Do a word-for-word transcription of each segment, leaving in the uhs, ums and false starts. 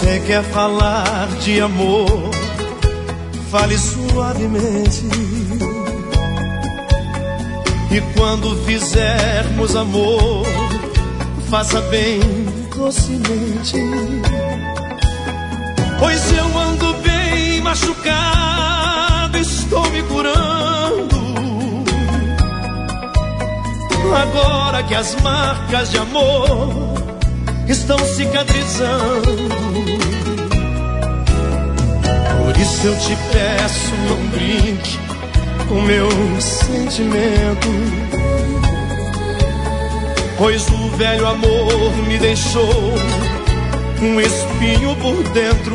Você quer falar de amor? Fale suavemente. E quando fizermos amor, faça bem docemente. Pois eu ando bem machucado, estou me curando. Agora que as marcas de amor estão cicatrizando. Por isso eu te peço, não brinque com meu sentimento, pois o velho amor me deixou um espinho por dentro.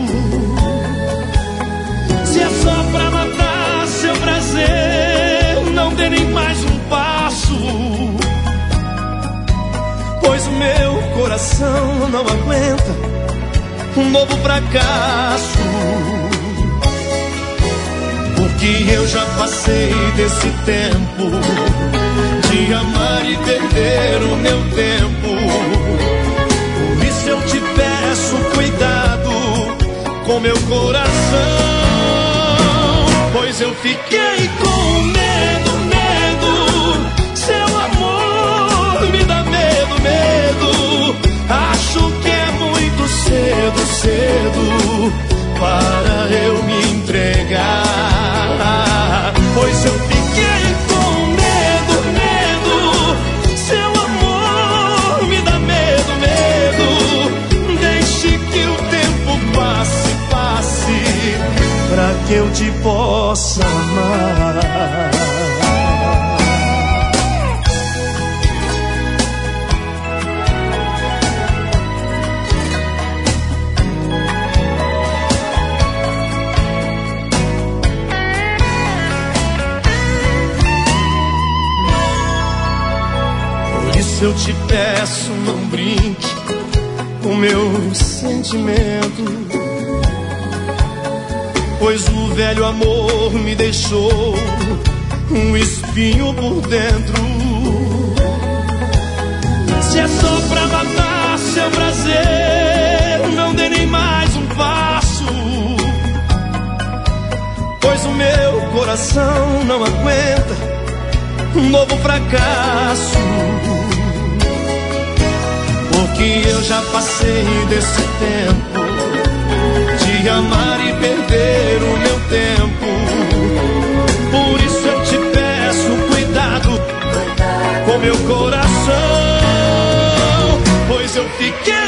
Se é só pra matar seu prazer, não dê nem mais um passo, pois o meu coração não aguenta um novo fracasso. Porque eu já passei desse tempo de amar e perder o meu tempo. Por isso eu te peço cuidado com meu coração, pois eu fiquei com medo, medo. Seu amor me dá medo, medo. Acho que é muito cedo, cedo para eu me entregar. Pois eu fiquei com medo, medo. Seu amor me dá medo, medo. Deixe que o tempo passe, passe, pra que eu te possa amar. Eu te peço, não brinque com meu sentimento, pois o velho amor me deixou um espinho por dentro. Se é só pra matar seu prazer, não dê nem mais um passo, pois o meu coração não aguenta um novo fracasso. Porque eu já passei desse tempo de amar e perder o meu tempo. Por isso eu te peço cuidado com meu coração, pois eu fiquei